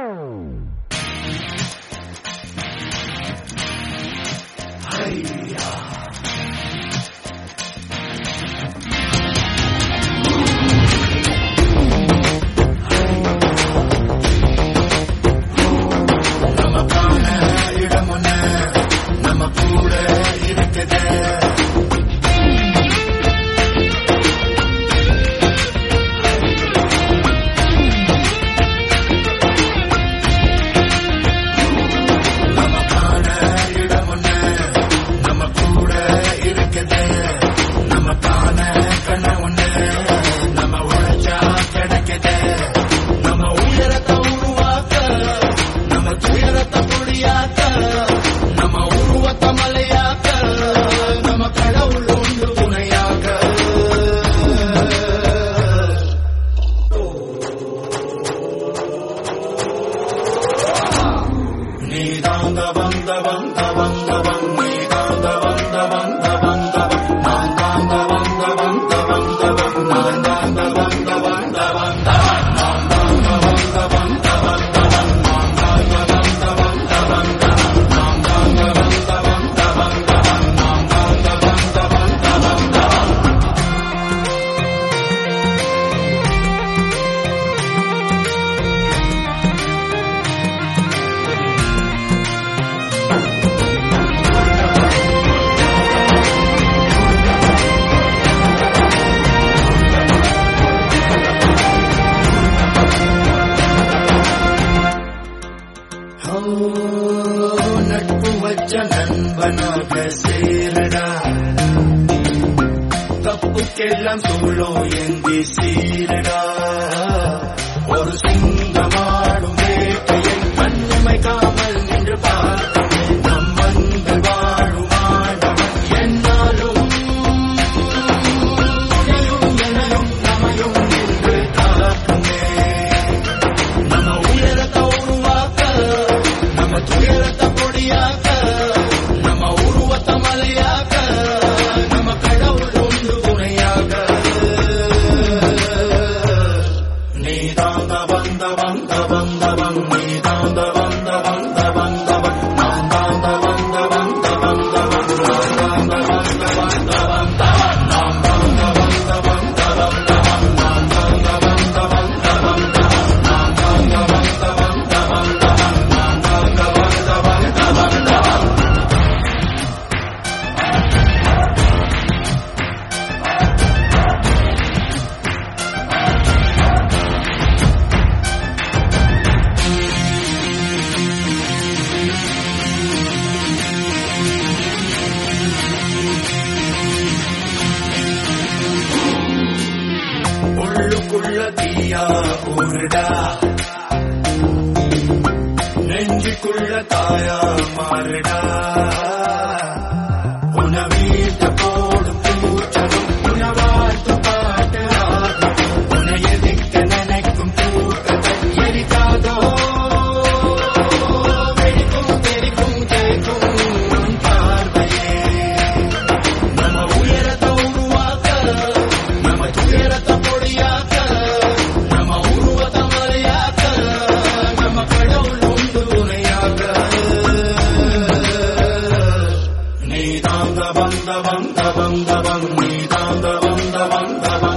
நட்பு வச்ச நண்பனாக சேரடா, தப்புக்கெல்லாம் சூழோ ஏந்தி சீரடா. ஒரு சிங்கமாடும் வேட்டையை கண்ணிமைக்காமல் நின்று பார்த்தே நம் வந்து வாழும் ஆண்டவன் என்னாலும் எனையும் நமையும் என்று காக்குமே. நம்ம உயரத்தை உருவாக்க, நம்ம துயரத்தை பொடியாக்க, நம்ம உருவத்தை மலையாக்க, நம்ம கடவுள் ஒன்று துணையாக. நீ தாந்த வந்த வந்த வந்தவன், நீ தாந்த வந்த வந்த வந்தவன், நான் தாந்த வந்த வந்த வந்தவன், நான் தாந்த வந்த வந்த வந்தவன், நான் தாந்த வந்த வந்த வந்தவன், நான் தாந்த வந்த வந்த வந்தவன், நான் தாந்த வந்த வந்த வந்தவன், நான் தாந்த வந்த வந்த வந்தவன். உள்ளுக்குள்ள தீயா ஊருடா, நெஞ்சுக்குள்ள தாயா மாறுடா. உன வீட்ட போடும் பூச்சலும் உணவாழ்த்து பாட்டு ஆகும். உன எதிர்க்க நினைக்கும் தூக்கத்தை எரிக்காதோ, வெடிக்கும் தெரிக்கும் கேட்கும் உன் பார்வையே. நம்ம உயரத்தை உருவாக்க, நம்ம துயரத்தை பொடியாக்க, நம்ம உருவத்தை மலையாக்க, நம்ம கடவுள் ஒன்று துணையாக. நீ தாந்த வந்த வந்த வந்தவன், நீ தாந்த வந்த வந்தவன்.